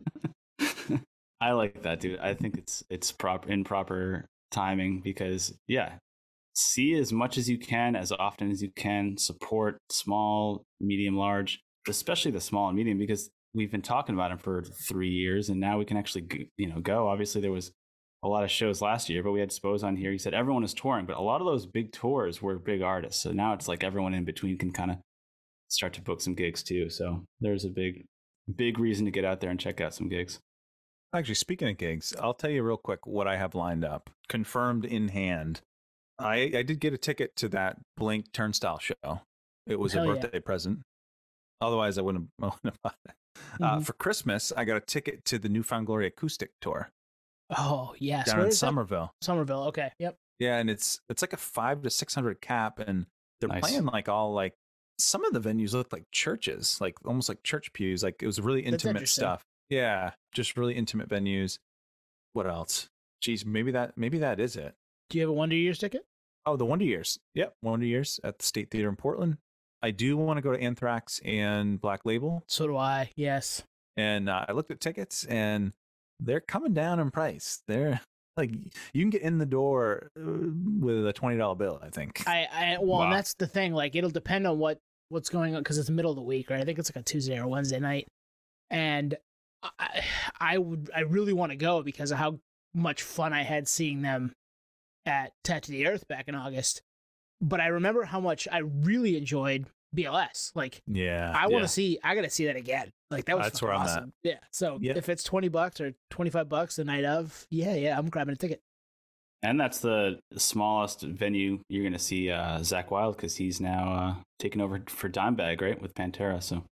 I like that, dude. I think it's it's proper in proper timing because, yeah, see as much as you can, as often as you can, support small, medium, large, especially the small and medium, because we've been talking about them for three years and now we can actually, you know, go. Obviously, there was a lot of shows last year, but we had Spose on here. He said everyone is touring, but a lot of those big tours were big artists. So now it's like everyone in between can kind of start to book some gigs too. So there's a big, big reason to get out there and check out some gigs. Actually, speaking of gigs, I'll tell you real quick what I have lined up, confirmed in hand. I, I did get a ticket to that Blink Turnstile show. It was Hell a yeah. birthday present. Otherwise, I wouldn't have, I wouldn't have bought it. Uh, Mhm. for Christmas, I got a ticket to the Newfound Glory acoustic tour Oh, yes. down Where in is that? Somerville. Somerville. Okay. Yep. Yeah, and it's it's like a five to six hundred cap, and they're Nice. playing like all like some of the venues look like churches, like almost like church pews. Like it was really That's intimate interesting. stuff. Yeah, just really intimate venues. What else? Geez, maybe that maybe that is it. Do you have a Wonder Years ticket? Oh, the Wonder Years. Yep, Wonder Years at the State Theater in Portland. I do want to go to Anthrax and Black Label, So do I. Yes. and uh, I looked at tickets, and they're coming down in price. They're like you can get in the door uh, with a twenty dollar bill. I think. I, I well, Wow. and that's the thing. Like, it'll depend on what what's going on because it's the middle of the week, right? I think it's like a Tuesday or Wednesday night, and I, I would, I really want to go because of how much fun I had seeing them at Tattoo the Earth back in August. But I remember how much I really enjoyed B L S. Like, yeah, I want to yeah. see. I got to see that again. Like, that was That's fucking where I'm at. awesome. Yeah. So Yeah. if it's twenty bucks or twenty five bucks the night of, yeah, yeah, I'm grabbing a ticket. And that's the smallest venue you're going to see uh, Zakk Wylde because he's now uh, taking over for Dimebag, right, with Pantera. So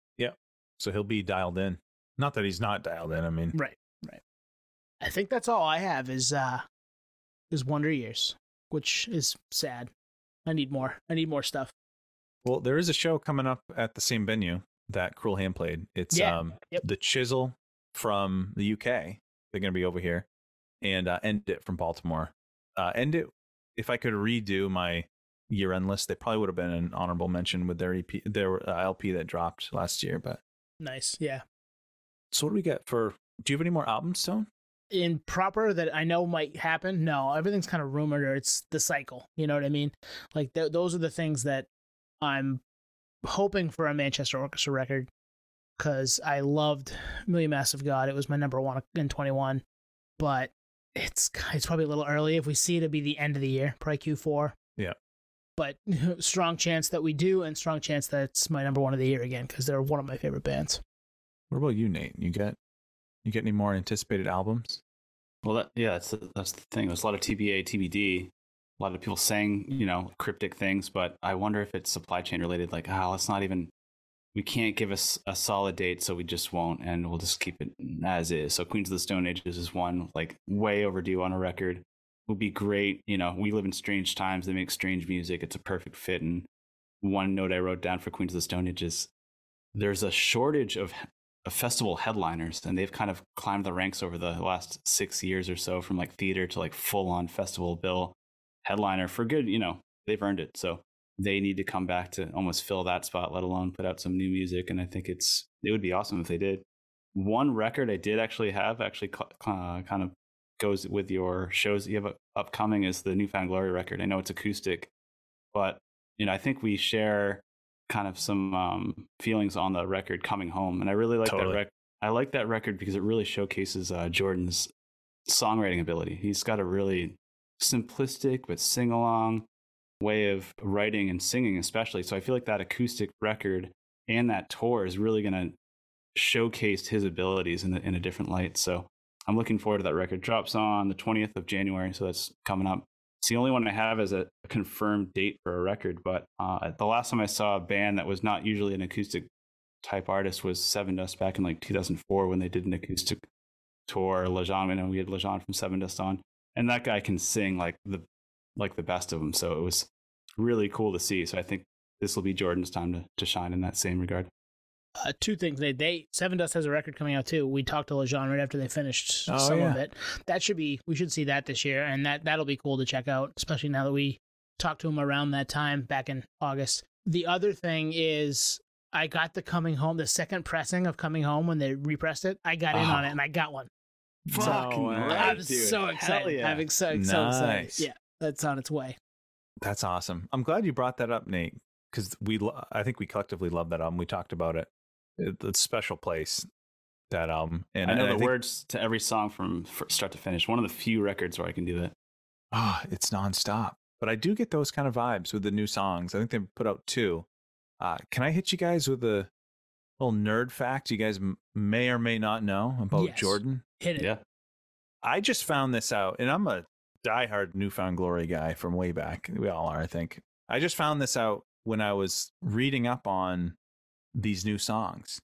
So he'll be dialed in. Not that he's not dialed in. I mean, Right, right. I think that's all I have is uh is Wonder Years, which is sad. I need more. I need more stuff. well, there is a show coming up at the same venue that Cruel Hand played. It's Yeah, um yep. the Chisel from the U K. They're going to be over here, and uh, End It from Baltimore. Uh, End It. If I could redo my year-end list, they probably would have been an honorable mention with their E P, their uh, L P that dropped last year. But Nice. Yeah. so what do we get for? Do you have any more albums, Stone? In proper that I know might happen, no, everything's kind of rumored or it's the cycle. You know what I mean? Like th- those are the things that I'm hoping for a Manchester Orchestra record because I loved Million Massive God. It was my number one in twenty-one, but it's it's probably a little early. If we see it, it'll be the end of the year, probably Q four. Yeah. But strong chance that we do, and strong chance that it's my number one of the year again because they're one of my favorite bands. What about you, Nate? You get you get any more anticipated albums? Well, that, yeah, that's the, that's the thing. There's a lot of T B A, T B D. A lot of people saying, you know, cryptic things, but I wonder if it's supply chain related. Like, oh, it's not even, we can't give us a solid date, so we just won't, and we'll just keep it as is. So Queens of the Stone Ages is one, like, way overdue on a record. Would be great. You know, we live in strange times. They make strange music. It's a perfect fit. And one note I wrote down for Queens of the Stone Age is there's a shortage of of festival headliners, and they've kind of climbed the ranks over the last six years or so from like theater to like full on festival bill headliner for good. You know, they've earned it. So they need to come back to almost fill that spot, let alone put out some new music. And I think it's, it would be awesome if they did. One record I did actually have actually uh, kind of goes with your shows that you have upcoming is the Newfound Glory record. I know it's acoustic, but you know, I think we share kind of some um, feelings on the record Coming Home. And I really like Totally. that record. I like that record because it really showcases uh, Jordan's songwriting ability. He's got a really simplistic but sing-along way of writing and singing especially. So I feel like that acoustic record and that tour is really going to showcased his abilities in, the, in a different light. So I'm looking forward to that record. Drops on the twentieth of January, so that's coming up. It's the only one I have as a confirmed date for a record, but uh, the last time I saw a band that was not usually an acoustic type artist was Seven Dust back in like two thousand four when they did an acoustic tour. Lejean, I know we had Lejean from Seven Dust on, and that guy can sing like the like the best of them. So it was really cool to see. So I think this will be Jordan's time to, to shine in that same regard. Uh, two things. They, they Seven Dust has a record coming out too. We talked to Lejean right after they finished Oh, some yeah. of it. That should be. We should see that this year, and that that'll be cool to check out, especially now that we talked to him around that time back in August. The other thing is, I got the Coming Home, the second pressing of Coming Home when they repressed it. I got in Oh. on it, and I got one. Fucking So, uh, right, I'm dude. so Hell excited. yeah. I'm so, so excited. Nice. Yeah, that's on its way. That's awesome. I'm glad you brought that up, Nate, because we, lo- I think we collectively love that album. We talked about it. It- It's a special place, that album. And I know and the think, words to every song from f- start to finish. One of the few records where I can do that. Ah, it's nonstop. But I do get those kind of vibes with the new songs. I think they've put out two. Uh, can I hit you guys with a little nerd fact you guys m- may or may not know about Yes. Jordan? Hit it. Yeah. I just found this out, and I'm a diehard Newfound Glory guy from way back. We all are, I think. I just found this out when I was reading up on these new songs.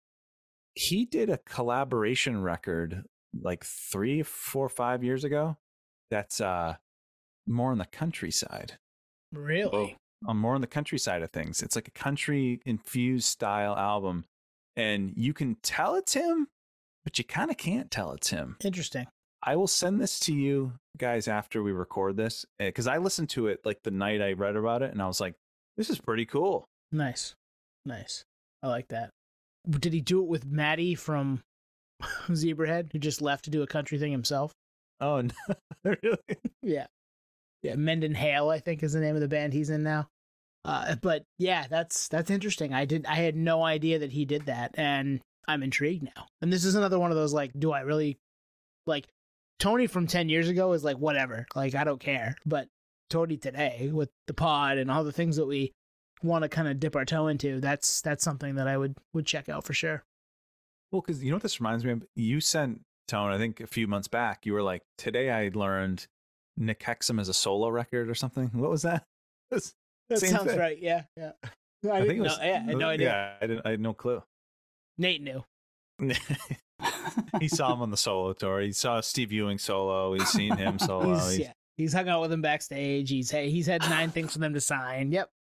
He did a collaboration record like three, four, five years ago. That's uh, more on the countryside. Really? On more on the countryside of things. It's like a country infused style album, and you can tell it's him, but you kind of can't tell it's him. Interesting. I will send this to you guys after we record this, because I listened to it like the night I read about it, and I was like, this is pretty cool. Nice. Nice. I like that. Did he do it with Maddie from Zebrahead, who just left to do a country thing himself? Oh, no, really? Yeah. Yeah, Mendon Hale, I think, is the name of the band he's in now. Uh, but yeah, that's that's interesting. I did I had no idea that he did that, and I'm intrigued now. And this is another one of those, like, do I really, like, Tony from ten years ago is like, whatever, like, I don't care. But Tony today, with the pod and all the things that we want to kind of dip our toe into, that's that's something that I would would check out for sure. Well, because you know what this reminds me of? You sent, Tone, I think a few months back, you were like, today I learned Nick Hexum as a solo record or something. What was that? That's- That Same sounds thing. right. Yeah, yeah. I, I didn't think it was. know. Yeah, I had no idea. Yeah, I didn't. I had no clue. Nate knew. He saw him on the solo tour. He saw Steve Ewing solo. He's seen him solo. He's, He's- yeah, he's hung out with him backstage. He's he's had nine things for them to sign. Yep.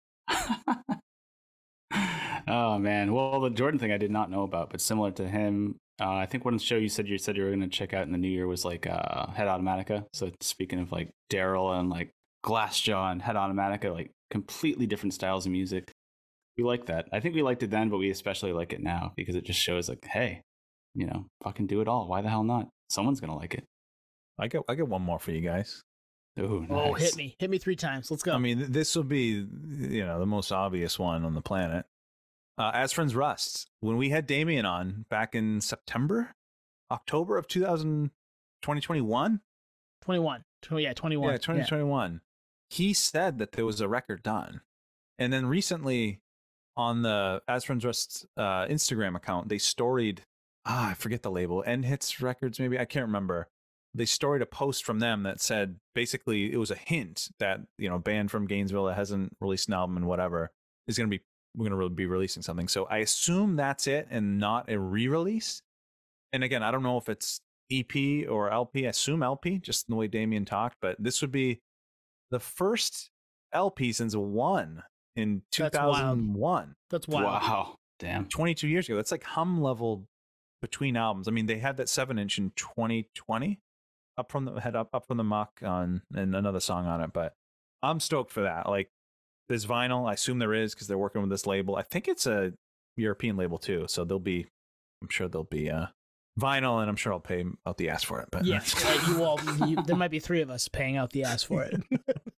Oh man, well the Jordan thing I did not know about, but similar to him, uh, I think one of the show you said you said you were going to check out in the new year was like uh, Head Automatica. So speaking of like Daryl and like Glassjaw and Head Automatica, like completely different styles of music. We like that. I think we liked it then, but we especially like it now because it just shows like, hey, you know, fucking do it all. Why the hell not? Someone's gonna like it. I get. I get one more for you guys. Ooh, Oh, nice. hit me, hit me three times. Let's go. I mean, th- this will be, you know, the most obvious one on the planet. Uh, As Friends Rust. When we had Damien on back in September, October of two thousand, twenty twenty-one. twenty-one. Tw- yeah, twenty-one. Yeah, twenty twenty-one. He said that there was a record done. And then recently on the As Friends Rust uh, Instagram account, they storied, ah, I forget the label, End Hits Records, maybe. I can't remember. They storied a post from them that said basically it was a hint that, you know, a band from Gainesville that hasn't released an album and whatever is going to be, we're going to be releasing something. So I assume that's it and not a re-release. And again, I don't know if it's E P or L P. I assume L P, just the way Damien talked, but this would be the first L P since one in two thousand one. That's wild. Wow, damn. twenty-two years ago. That's like hum level between albums. I mean, they had that seven inch in twenty twenty up from the head up, up from the muck on and another song on it. But I'm stoked for that. Like, there's vinyl. I assume there is because they're working with this label. I think it's a European label too. So there'll be, I'm sure there'll be uh, vinyl, and I'm sure I'll pay out the ass for it. But Yeah, uh, you all. You, there might be three of us paying out the ass for it.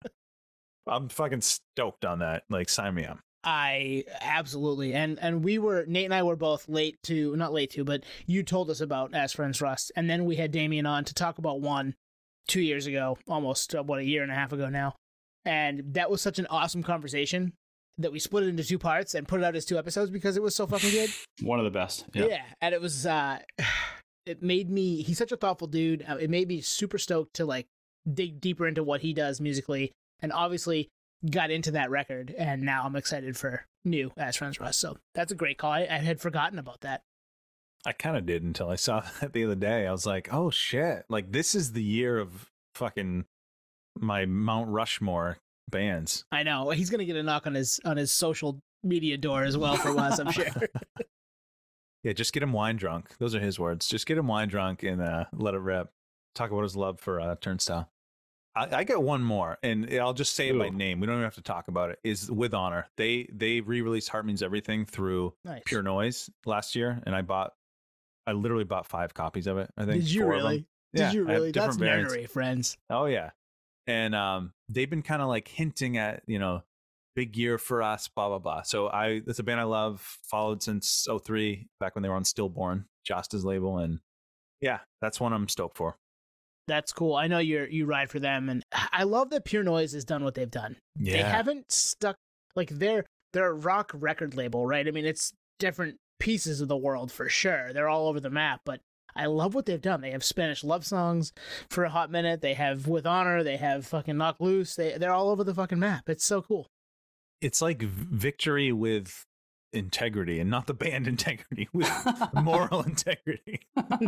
I'm fucking stoked on that. Like, sign me up. I absolutely and and we were Nate and I were both late to not late to, but you told us about As Friends Rust, and then we had Damien on to talk about one two years ago, almost uh, what a year and a half ago now, and that was such an awesome conversation that we split it into two parts and put it out as two episodes because it was so fucking good. One of the best. Yeah. Yeah, and it was uh it made me he's such a thoughtful dude. Uh, It made me super stoked to like dig deeper into what he does musically, and obviously got into that record, and now I'm excited for new As Friends Rust. So that's a great call. I, I had forgotten about that. I kind of did until I saw that the other day. I was like, oh shit. Like, this is the year of fucking my Mount Rushmore bands. I know he's gonna get a knock on his on his social media door as well for once, I'm sure. Yeah, just get him wine drunk. Those are his words. Just get him wine drunk and uh, let it rip. Talk about his love for uh, Turnstile. I, I get one more, and I'll just say it by Ooh. name. We don't even have to talk about it. Is With Honor. They they re-released Heart Means Everything through Nice. Pure Noise last year, and I bought, I literally bought five copies of it. I think. Did you four of them. really? Did Yeah, you I have really? That's different variants. nerdery, friends. Oh yeah, and um, they've been kind of like hinting at, you know, big year for us, blah blah blah. So I, it's a band I love, followed since oh three, back when they were on Stillborn, Josta's label, and yeah, that's one I'm stoked for. That's cool. I know you're you ride for them, and I love that Pure Noise has done what they've done. Yeah, They haven't stuck like they're they're a rock record label, right? I mean, it's different pieces of the world for sure. They're all over the map, but I love what they've done. They have Spanish love songs for a hot minute. They have With Honor. They have fucking Knock Loose. They they're all over the fucking map. It's so cool. it's like Victory with integrity, and not the band integrity, with moral integrity.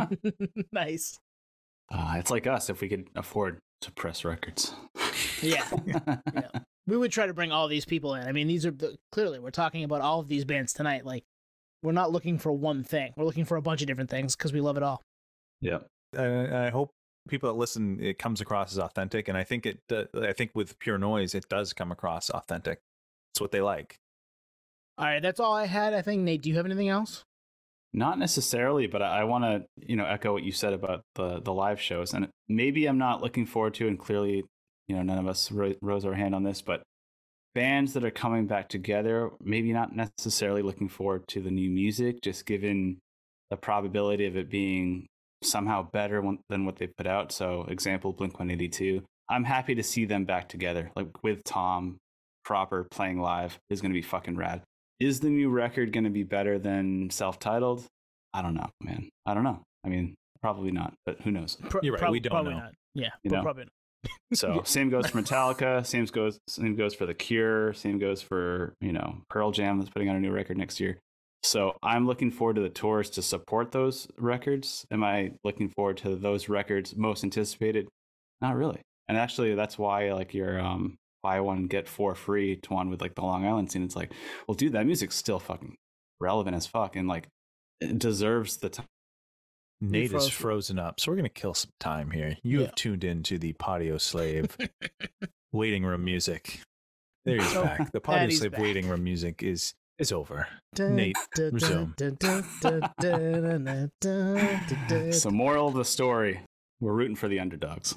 Nice. Uh, it's like us if we could afford to press records. Yeah. Yeah. We would try to bring all these people in. I mean, these are the, clearly we're talking about all of these bands tonight. Like, we're not looking for one thing. We're looking for a bunch of different things because we love it all. Yeah. I, I hope people that listen, it comes across as authentic, and I think it. Uh, I think with Pure Noise, it does come across authentic. It's what they like. All right, that's all I had. I think, Nate, do you have anything else? Not necessarily, but I, I want to, you know, echo what you said about the the live shows, and maybe I'm not looking forward to, and clearly, you know, none of us ro- rose our hand on this, but bands that are coming back together, maybe not necessarily looking forward to the new music, just given the probability of it being somehow better one, than what they put out. So, example, Blink one eighty-two. I'm happy to see them back together, like with Tom proper playing live is going to be fucking rad. Is the new record going to be better than self-titled? I don't know, man. I don't know. I mean, probably not, but who knows? Pro- You're right, prob- we don't probably know. Not. Yeah, You pro- know? probably not. So same goes for Metallica. Same goes same goes for The Cure. Same goes for, you know, Pearl Jam that's putting out a new record next year. So I'm looking forward to the tours to support those records. Am I looking forward to those records most anticipated? Not really. And actually, that's why like your um buy one get four free to one with like the Long Island scene. It's like, well, dude, that music's still fucking relevant as fuck, and like it deserves the time. Nate froze. is frozen up, so we're gonna kill some time here. You Yeah. have tuned into the Patio Slave waiting room music. There he's Oh, back. The and Patio he's Slave back. waiting room music is is over. Dun, Nate, dun, dun, resume. dun, dun, dun, dun, dun, dun, dun, dun. So moral of the story: we're rooting for the underdogs.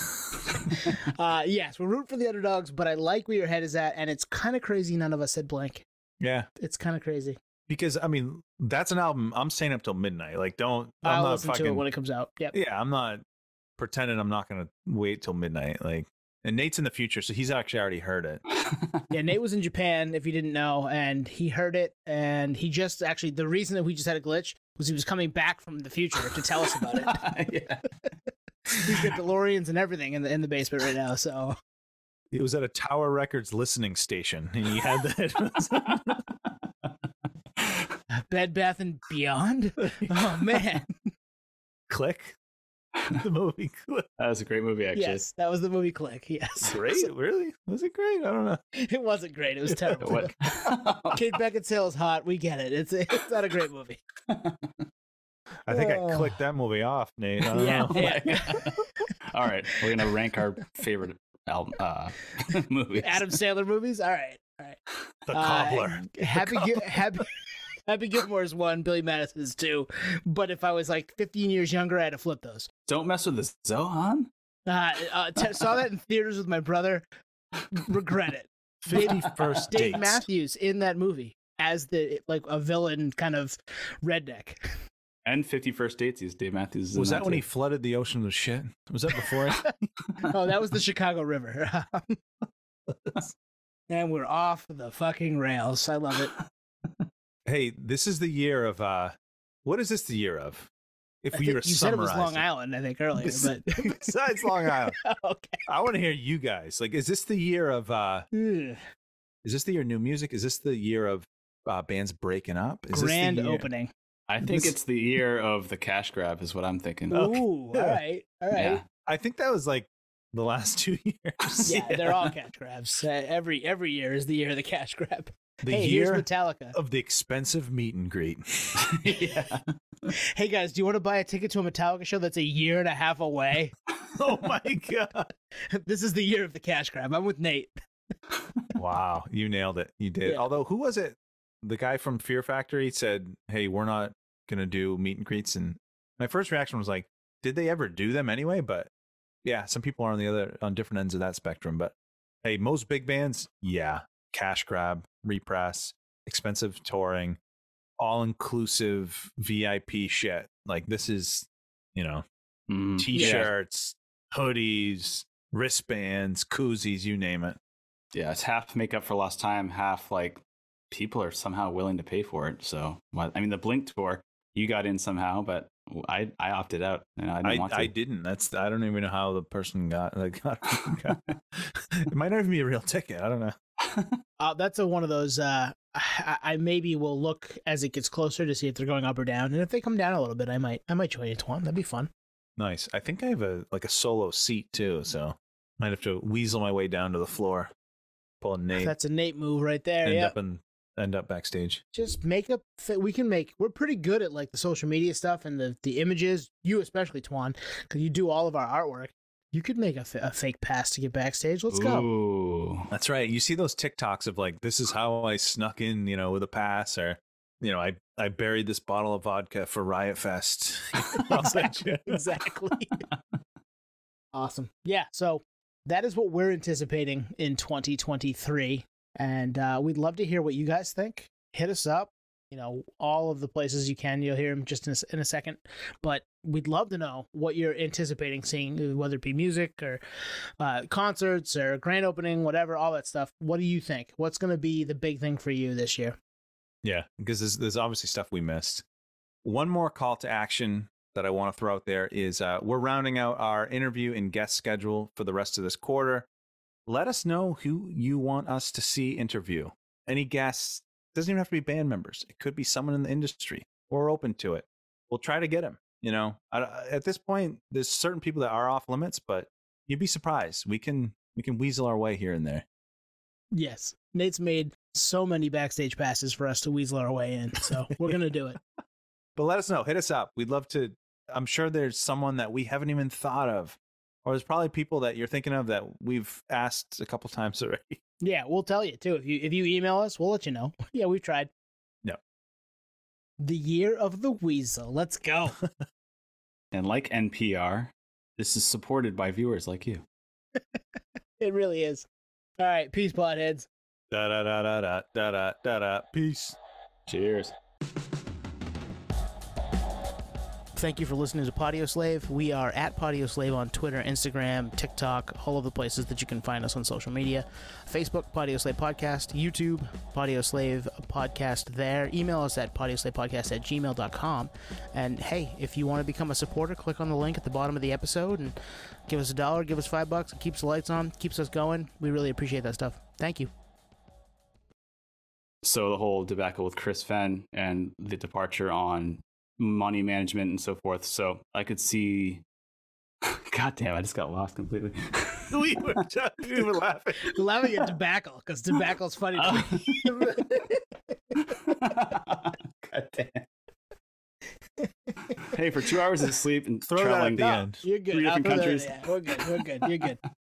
Uh, yes, we're rooting for the underdogs, but I like where your head is at, and it's kind of crazy none of us said Blink. Yeah, It's kind of crazy. because I mean that's an album I'm staying up till midnight. Like, don't. I'm I'll not listen fucking. to it when it comes out. Yep. Yeah, I'm not pretending I'm not gonna wait till midnight. Like, and Nate's in the future, so he's actually already heard it. Yeah, Nate was in Japan, if you didn't know, and he heard it, and he just actually, the reason that we just had a glitch was he was coming back from the future to tell us about it. Yeah. He's got DeLoreans and everything in the in the basement right now, so. It was at a Tower Records listening station, and he had the Bed Bath and Beyond? Oh, man. Click. The movie Click. That was a great movie, actually. Yes, that was the movie Click, yes. Great, really? Was it great? I don't know. It wasn't great. It was terrible. What? Kate Beckinsale is hot. We get it. It's it's not a great movie. I think I Oh. clicked that movie off, Nate. I don't Yeah, know. yeah. All right, we're gonna rank our favorite album uh, movies. Adam Sandler movies. All right, all right. The Uh, Cobbler. Happy, Gi- Happy, Happy Gilmore is one. Billy Madison is two. But if I was like fifteen years younger, I had to flip those. Don't mess with the Zohan. Uh, uh, t- saw that in theaters with my brother. Regret it. fifty-first Dave dates. Matthews in that movie as the like a villain kind of redneck. And fifty-first Dates. He's Dave Matthews. is in Was that when he too. flooded the ocean with shit? Was that before? Oh, that was the Chicago River. And we're off the fucking rails. I love it. Hey, this is the year of uh what is this the year of? If I we think were you said it was summarizing. Long Island, I think earlier, but Besides Long Island. okay. I want to hear you guys. Like, is this the year of uh Ugh. is this the year of new music? Is this the year of uh, bands breaking up? Is Grand this the year? opening. I think This- it's the year of the cash grab, is what I'm thinking. Okay. Ooh, Yeah. all right, all right. Yeah. I think that was like the last two years. Yeah, they're all cash grabs. Uh, every every year is the year of the cash grab. The hey, year here's Metallica. of the expensive meet and greet. yeah. Hey guys, do you want to buy a ticket to a Metallica show that's a year and a half away? Oh my god. This is the year of the cash grab. I'm with Nate. Wow, you nailed it. You did. Yeah. Although, who was it? The guy from Fear Factory said, "Hey, we're not gonna do meet and greets." And my first reaction was like, "Did they ever do them anyway?" But yeah, some people are on the other, on different ends of that spectrum. But hey, most big bands, yeah, cash grab, repress, expensive touring, all inclusive V I P shit. Like this is, you know, Mm, t-shirts, hoodies, wristbands, koozies, you name it. Yeah, it's half make up for lost time, half like people are somehow willing to pay for it. So, well, I mean, the Blink tour, you got in somehow, but I I opted out and I didn't I, want to. I didn't. That's I don't even know how the person got. Like, got, got it might not even be a real ticket. I don't know. Uh, that's a, one of those. Uh, I, I maybe will look as it gets closer to see if they're going up or down, and if they come down a little bit, I might I might join you, Twan. That'd be fun. Nice. I think I have a like a solo seat too, so might have to weasel my way down to the floor, pull a Nate, That's a Nate move right there. end Yeah. up and end up backstage. Just make up. We can make. We're pretty good at like the social media stuff and the the images. You especially, Twan, because you do all of our artwork. You could make a, f- a fake pass to get backstage. Let's go. Ooh. That's right. You see those TikToks of like, this is how I snuck in, you know, with a pass, or you know, I I buried this bottle of vodka for Riot Fest. I'll send you. Exactly. Awesome. Yeah. So that is what we're anticipating in twenty twenty-three. And uh, we'd love to hear what you guys think. Hit us up. You know, all of the places you can. You'll hear them just in a, in a second. But we'd love to know what you're anticipating seeing, whether it be music or uh, concerts or grand opening, whatever, all that stuff. What do you think? What's going to be the big thing for you this year? Yeah, because there's, there's obviously stuff we missed. One more call to action that I want to throw out there is uh, we're rounding out our interview and guest schedule for the rest of this quarter. Let us know who you want us to see interview. Any guests, doesn't even have to be band members. It could be someone in the industry. We're open to it. We'll try to get them. You know, I, at this point, there's certain people that are off limits, but you'd be surprised. We can we can weasel our way here and there. Yes. Nate's made so many backstage passes for us to weasel our way in. So we're going to do it. But let us know. Hit us up. We'd love to. I'm sure there's someone that we haven't even thought of. Or there's probably people that you're thinking of that we've asked a couple times already. Yeah, we'll tell you too. If you if you email us, we'll let you know. Yeah, we've tried. No. The year of the weasel. Let's go. And like N P R, this is supported by viewers like you. It really is. All right, peace, potheads. Da da da da da da da da da. Peace. Cheers. Thank you for listening to Podio Slave. We are at Podio Slave on Twitter, Instagram, TikTok, all of the places that you can find us on social media. Facebook, Podio Slave Podcast. YouTube, Podio Slave Podcast there. Email us at podioslavepodcast at gmail dot com. And hey, if you want to become a supporter, click on the link at the bottom of the episode and give us a dollar, give us five bucks. It keeps the lights on, keeps us going. We really appreciate that stuff. Thank you. So the whole debacle with Chris Fenn and the departure on money management and so forth. So I could see. God damn! I just got lost completely. we, were, we were laughing. We're laughing at debacle because debacle's funny to me. God damn. Hey, for two hours of sleep and Throw that at traveling the end. You're good. three I'll different throw that- countries. yeah, we're good. We're good. You're good.